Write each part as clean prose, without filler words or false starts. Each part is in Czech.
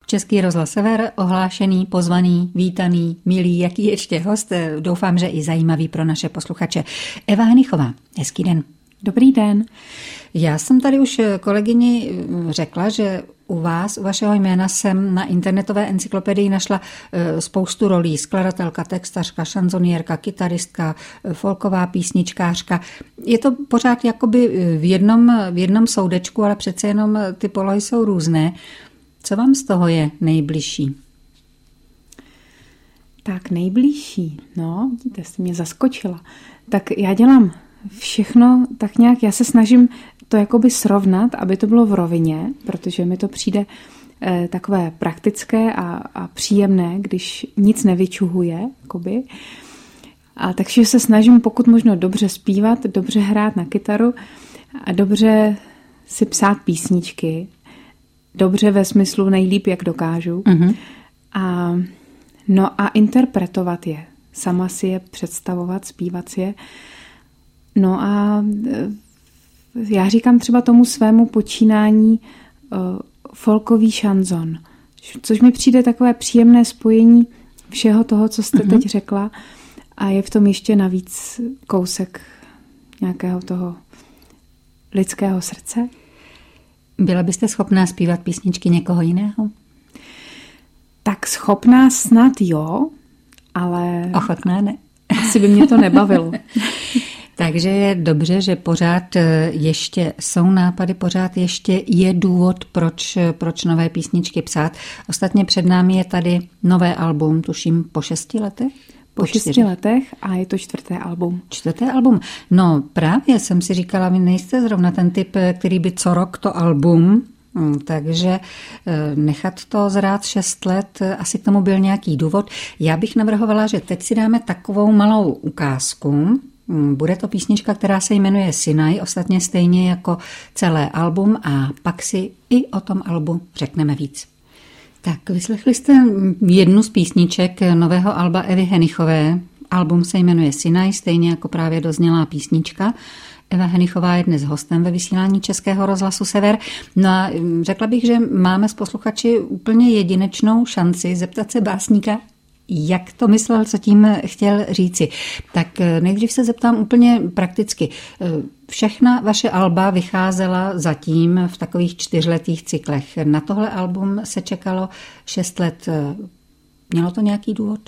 Český rozhlas Sever, ohlášený, pozvaný, vítaný, milý, jaký ještě host, doufám, že i zajímavý pro naše posluchače. Eva Henichová, hezký den. Dobrý den. Já jsem tady už kolegyni řekla, že u vás, u vašeho jména jsem na internetové encyklopedii našla spoustu rolí. Skladatelka, textařka, šanzonierka, kytaristka, folková písničkářka. Je to pořád jakoby v jednom soudečku, ale přece jenom ty polohy jsou různé. Co vám z toho je nejbližší? Tak nejbližší, no, vidíte, jste mě zaskočila. Tak já dělám všechno tak nějak, já se snažím to jakoby srovnat, aby to bylo v rovině, protože mi to přijde takové praktické a příjemné, když nic nevyčuhuje, jakoby. A takže se snažím pokud možno dobře zpívat, dobře hrát na kytaru a dobře si psát písničky, dobře ve smyslu nejlíp, jak dokážu. Mm-hmm. A interpretovat je, sama si je představovat, zpívat si je. No a já říkám třeba tomu svému počínání folkový šanzon, což mi přijde takové příjemné spojení všeho toho, co jste teď řekla, a je v tom ještě navíc kousek nějakého toho lidského srdce. Byla byste schopná zpívat písničky někoho jiného? Tak schopná snad jo, ale... Ochotná ne. Asi by mě to nebavilo. Takže je dobře, že pořád ještě jsou nápady, pořád ještě je důvod, proč nové písničky psát. Ostatně před námi je tady nové album, tuším po 6 letech? Po 6 letech a je to 4. album. 4. album. No právě jsem si říkala, vy nejste zrovna ten typ, který by co rok to album, takže nechat to zrát 6 let, asi k tomu byl nějaký důvod. Já bych navrhovala, že teď si dáme takovou malou ukázku. Bude to písnička, která se jmenuje Sinaj, ostatně stejně jako celé album, a pak si i o tom albu řekneme víc. Tak, vyslechli jste jednu z písniček nového alba Evy Henichové. Album se jmenuje Sinaj, stejně jako právě doznělá písnička. Eva Henichová je dnes hostem ve vysílání Českého rozhlasu Sever. No a řekla bych, že máme s posluchači úplně jedinečnou šanci zeptat se básníka, jak to myslel, co tím chtěl říci. Tak nejdřív se zeptám úplně prakticky. Všechna vaše alba vycházela zatím v takových 4letých cyklech. Na tohle album se čekalo 6 let. Mělo to nějaký důvod?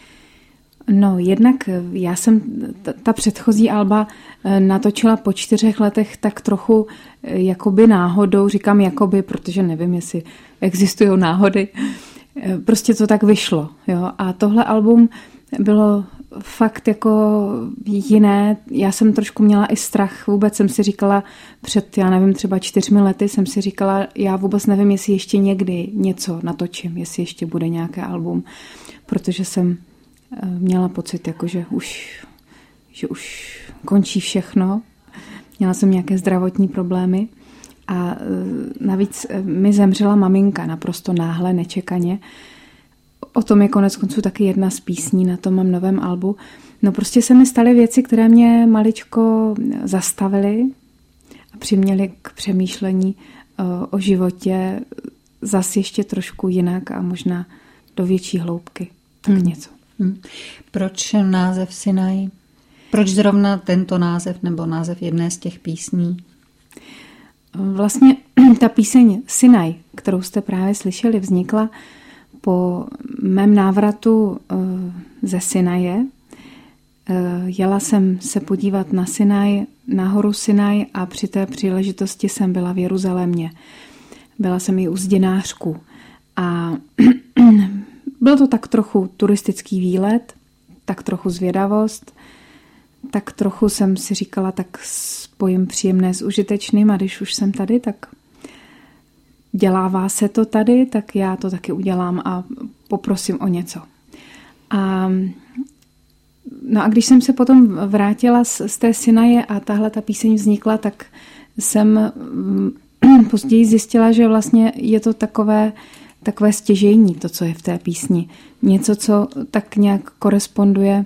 No, jednak já jsem ta předchozí alba natočila po 4 letech tak trochu jakoby náhodou. Říkám jakoby, protože nevím, jestli existují náhody. Prostě to tak vyšlo. Jo? A tohle album bylo fakt jako jiné. Já jsem trošku měla i strach. Vůbec jsem si říkala před, já nevím, třeba 4 lety jsem si říkala, já vůbec nevím, jestli ještě někdy něco natočím, jestli ještě bude nějaké album. Protože jsem měla pocit, jako, že už končí všechno. Měla jsem nějaké zdravotní problémy. A navíc mi zemřela maminka naprosto náhle, nečekaně. O tom je konec konců taky jedna z písní na tom mém novém albu. No prostě se mi staly věci, které mě maličko zastavily a přiměly k přemýšlení o životě zas ještě trošku jinak a možná do větší hloubky. Tak něco. Proč název Sinaj? Proč zrovna tento název nebo název jedné z těch písní? Vlastně ta píseň Sinaj, kterou jste právě slyšeli, vznikla po mém návratu ze Sinaje. Jela jsem se podívat na Sinaj, na horu Sinaj, a při té příležitosti jsem byla v Jeruzalémě. Byla jsem i u zdinářků. A byl to tak trochu turistický výlet, tak trochu zvědavost, tak trochu jsem si říkala, tak spojím příjemné s užitečným, a když už jsem tady, tak dělává se to tady, tak já to taky udělám a poprosím o něco. No a když jsem se potom vrátila z té Sinaje a tahle ta píseň vznikla, tak jsem později zjistila, že vlastně je to takové stěžejní, to, co je v té písni. Něco, co tak nějak koresponduje,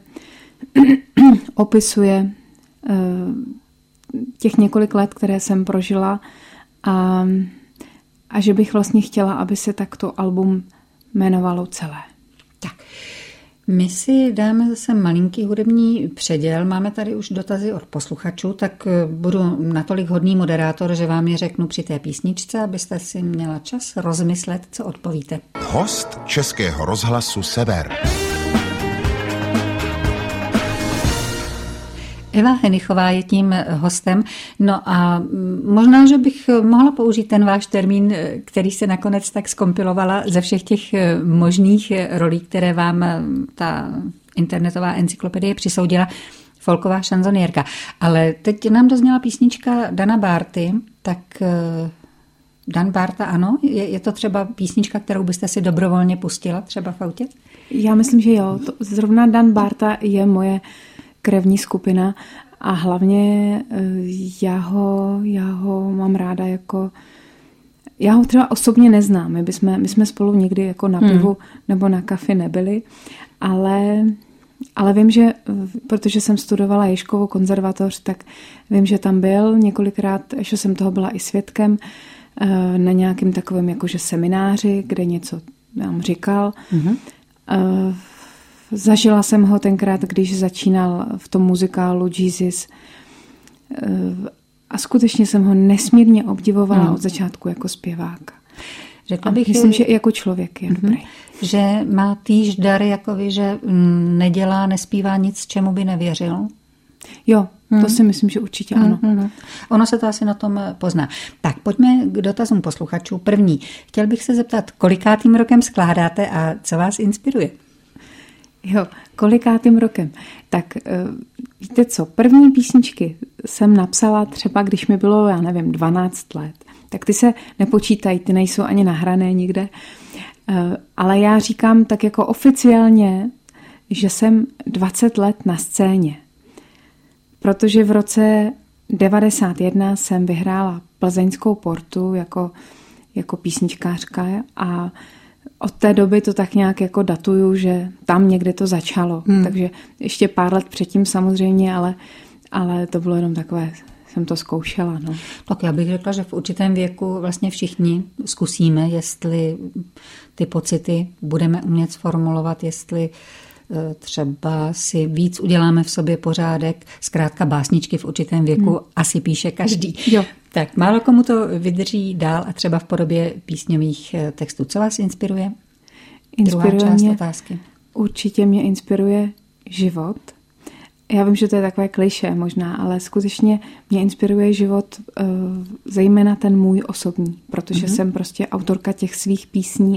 opisuje těch několik let, které jsem prožila, a a že bych vlastně chtěla, aby se takto album jmenovalo celé. Tak, my si dáme zase malinký hudební předěl. Máme tady už dotazy od posluchačů, tak budu natolik hodný moderátor, že vám je řeknu při té písničce, abyste si měla čas rozmyslet, co odpovíte. Host Českého rozhlasu Sever. Eva Henichová je tím hostem. No a možná, že bych mohla použít ten váš termín, který se nakonec tak zkompilovala ze všech těch možných rolí, které vám ta internetová encyklopedie přisoudila, folková šanzonierka. Ale teď nám dozněla písnička Dana Bárty, tak Dan Bárta, ano? Je to třeba písnička, kterou byste si dobrovolně pustila třeba v autě? Já myslím, že jo. Zrovna Dan Bárta je moje krevní skupina a hlavně já ho mám ráda jako... Já ho třeba osobně neznám. My jsme spolu nikdy jako na pivu nebo na kafi nebyli, ale vím, že protože jsem studovala Ježkovu konzervatoř, tak vím, že tam byl několikrát, že jsem toho byla i svědkem na nějakým takovém jakože semináři, kde něco nám říkal. Zažila jsem ho tenkrát, když začínal v tom muzikálu Jesus a skutečně jsem ho nesmírně obdivovala od začátku jako zpěváka. Řekla bych, myslím, že i jako člověk je dobrý. Že má týž dar jako vy, že nedělá, nespívá nic, čemu by nevěřil. Jo, to si myslím, že určitě ano. Ono se to asi na tom pozná. Tak, pojďme k dotazům posluchačů. První. Chtěl bych se zeptat, kolikátým rokem skládáte a co vás inspiruje? Jo, kolikátým rokem. Tak víte co, první písničky jsem napsala třeba, když mi bylo, já nevím, 12 let. Tak ty se nepočítají, ty nejsou ani nahrané nikde. Ale já říkám tak jako oficiálně, že jsem 20 let na scéně. Protože v roce 91 jsem vyhrála Plzeňskou portu jako písničkářka a od té doby to tak nějak jako datuju, že tam někde to začalo. Takže ještě pár let předtím samozřejmě, ale to bylo jenom takové, jsem to zkoušela. No. Tak já bych řekla, že v určitém věku vlastně všichni zkusíme, jestli ty pocity budeme umět sformulovat, jestli třeba si víc uděláme v sobě pořádek. Zkrátka básničky v určitém věku asi píše každý. Jo. Tak málo komu to vydrží dál a třeba v podobě písňových textů. Co vás inspiruje? Druhá část otázky. Určitě mě inspiruje život. Já vím, že to je takové klišé možná, ale skutečně mě inspiruje život zejména ten můj osobní, protože jsem prostě autorka těch svých písní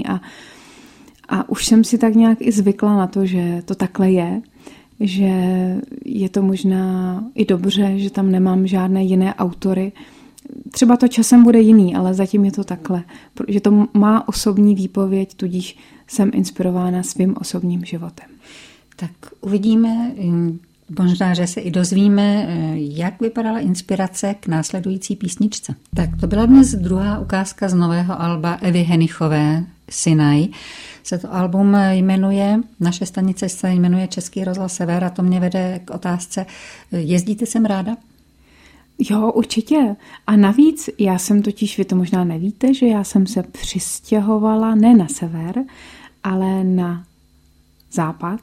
a už jsem si tak nějak i zvykla na to, že to takhle je, že je to možná i dobře, že tam nemám žádné jiné autory. Třeba to časem bude jiný, ale zatím je to takhle, protože to má osobní výpověď, tudíž jsem inspirována svým osobním životem. Tak uvidíme, možná, že se i dozvíme, jak vypadala inspirace k následující písničce. Tak to byla dnes druhá ukázka z nového alba Evy Henichové Sinaj. Se to album jmenuje, naše stanice se jmenuje Český rozhlas Sever a to mě vede k otázce, jezdíte sem ráda? Jo, určitě. A navíc, já jsem totiž, vy to možná nevíte, že já jsem se přistěhovala ne na sever, ale na západ.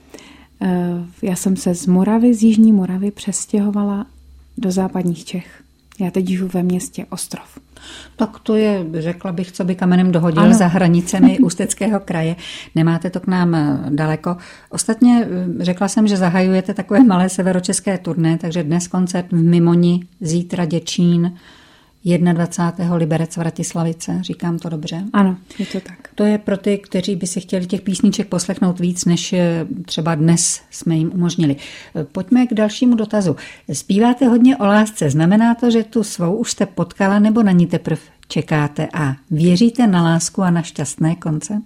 Já jsem se z Jižní Moravy přestěhovala do západních Čech. Já teď žiju ve městě Ostrov. Tak to je, řekla bych, co by kamenem dohodil za hranicemi Ústeckého kraje. Nemáte to k nám daleko. Ostatně řekla jsem, že zahajujete takové malé severočeské turné, takže dnes koncert v Mimoni, zítra Děčín, 21. Liberec Vratislavice. Říkám to dobře? Ano, je to tak. To je pro ty, kteří by si chtěli těch písniček poslechnout víc, než třeba dnes jsme jim umožnili. Pojďme k dalšímu dotazu. Zpíváte hodně o lásce. Znamená to, že tu svou už jste potkala nebo na ní teprve čekáte a věříte na lásku a na šťastné konce?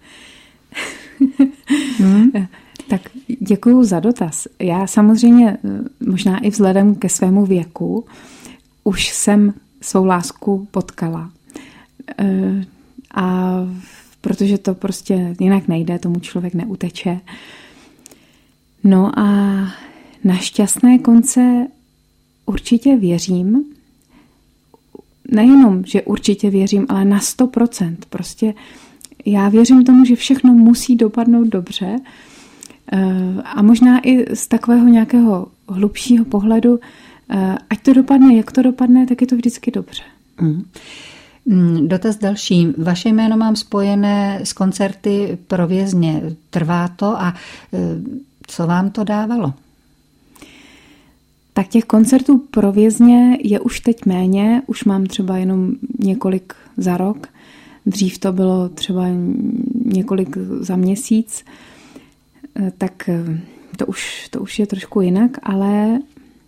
Tak děkuju za dotaz. Já samozřejmě možná i vzhledem ke svému věku už jsem svou lásku potkala. A protože to prostě jinak nejde, tomu člověk neuteče. No a na šťastné konce určitě věřím. nejenom, že určitě věřím, ale na 100%. Prostě já věřím tomu, že všechno musí dopadnout dobře a možná i z takového nějakého hlubšího pohledu, ať to dopadne, jak to dopadne, tak je to vždycky dobře. Dotaz další. Vaše jméno mám spojené s koncerty pro vězně. Trvá to a co vám to dávalo? Tak těch koncertů pro vězně je už teď méně, už mám třeba jenom několik za rok. Dřív to bylo třeba několik za měsíc, tak to už je trošku jinak, ale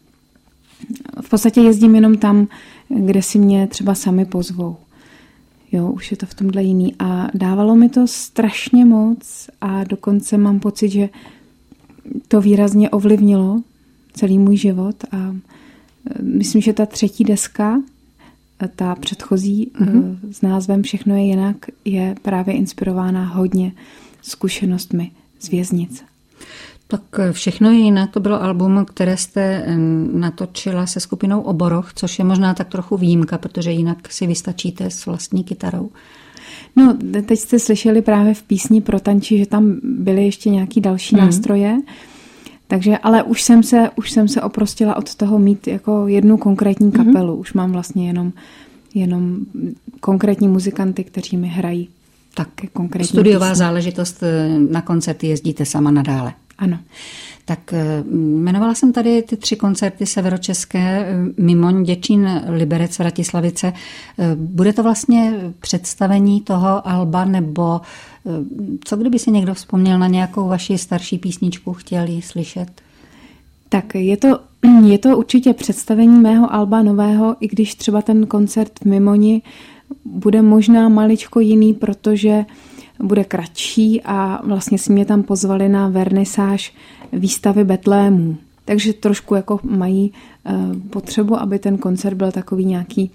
v podstatě jezdím jenom tam, kde si mě třeba sami pozvou. Jo, už je to v tomhle jiný. A dávalo mi to strašně moc a dokonce mám pocit, že to výrazně ovlivnilo celý můj život a myslím, že ta 3. deska, ta předchozí s názvem Všechno je jinak, je právě inspirována hodně zkušenostmi z věznice. Tak Všechno je jinak, to bylo album, které jste natočila se skupinou Oboroch, což je možná tak trochu výjimka, protože jinak si vystačíte s vlastní kytarou. No, teď jste slyšeli právě v písni Pro tanči, že tam byly ještě nějaký další nástroje, takže, ale už jsem se oprostila od toho mít jako jednu konkrétní kapelu. Už mám vlastně jenom konkrétní muzikanty, kteří mi hrají. Tak studiová záležitost, na koncerty jezdíte sama nadále. Ano. Tak jmenovala jsem tady ty 3 koncerty severočeské, Mimoň, Děčín, Liberec, Vratislavice. Bude to vlastně představení toho alba, nebo co kdyby si někdo vzpomněl na nějakou vaši starší písničku, chtěl ji slyšet? Tak je to určitě představení mého alba nového, i když třeba ten koncert v Mimoni bude možná maličko jiný, protože bude kratší a vlastně si mě tam pozvali na vernisáž výstavy Betlémů. Takže trošku jako mají potřebu, aby ten koncert byl takový nějaký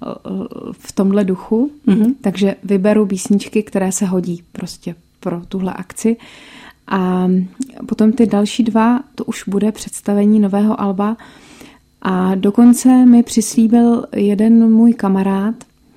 v tomhle duchu. Takže vyberu písničky, které se hodí prostě pro tuhle akci. A potom ty další 2, to už bude představení nového alba. A dokonce mi přislíbil jeden můj kamarád,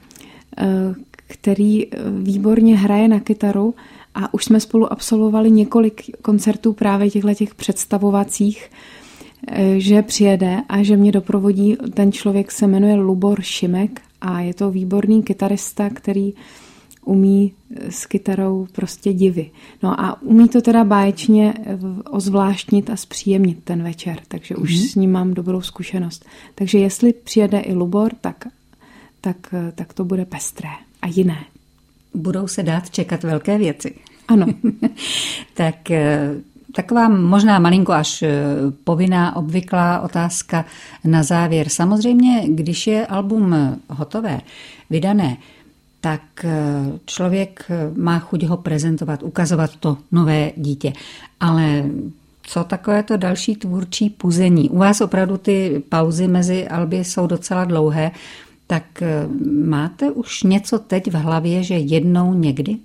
který výborně hraje na kytaru a už jsme spolu absolvovali několik koncertů právě těch představovacích, že přijede a že mě doprovodí. Ten člověk se jmenuje Lubor Šimek a je to výborný kytarista, který umí s kytarou prostě divy. No a umí to teda báječně ozvláštnit a zpříjemnit ten večer, takže už s ním mám dobrou zkušenost. Takže jestli přijede i Lubor, tak to bude pestré a jiné. Budou se dát čekat velké věci. Ano. Tak taková možná malinko až povinná, obvyklá otázka na závěr. Samozřejmě, když je album hotové, vydané, tak člověk má chuť ho prezentovat, ukazovat to nové dítě. Ale co takové to další tvůrčí puzení? U vás opravdu ty pauzy mezi alby jsou docela dlouhé, tak máte už něco teď v hlavě, že jednou někdy?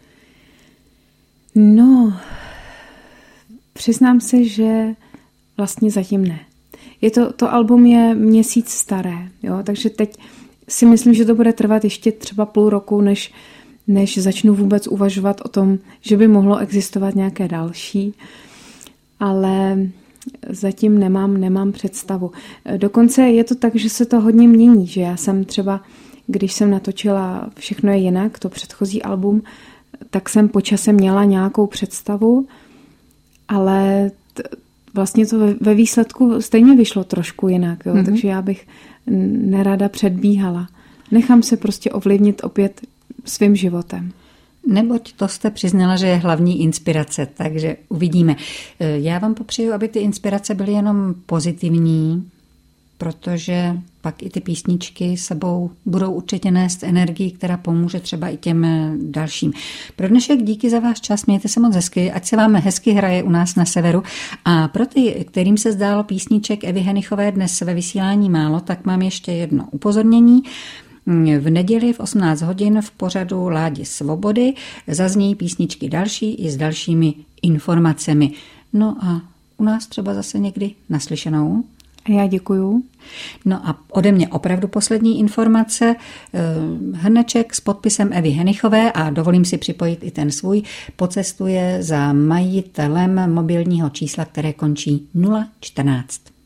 No, přiznám se, že vlastně zatím ne. To album je měsíc staré, jo, takže teď si myslím, že to bude trvat ještě třeba půl roku, než začnu vůbec uvažovat o tom, že by mohlo existovat nějaké další, ale zatím nemám představu. Dokonce je to tak, že se to hodně mění, že já jsem třeba, když jsem natočila Všechno je jinak, to předchozí album, tak jsem po čase měla nějakou představu, ale vlastně to ve výsledku stejně vyšlo trošku jinak, jo? Takže já bych nerada předbíhala. Nechám se prostě ovlivnit opět svým životem. Neboť to jste přiznala, že je hlavní inspirace, takže uvidíme. Já vám popřeju, aby ty inspirace byly jenom pozitivní, protože pak i ty písničky sebou budou určitě nést energii, která pomůže třeba i těm dalším. Pro dnešek díky za váš čas, mějte se moc hezky, ať se vám hezky hraje u nás na severu. A pro ty, kterým se zdálo písniček Evy Henichové dnes ve vysílání málo, tak mám ještě jedno upozornění. V neděli v 18 hodin v pořadu Ládi svobody zazní písničky další i s dalšími informacemi. No a u nás třeba zase někdy naslyšenou. Já děkuju. No a ode mě opravdu poslední informace. Hrneček s podpisem Evy Henichové, a dovolím si připojit i ten svůj, pocestuje za majitelem mobilního čísla, které končí 014.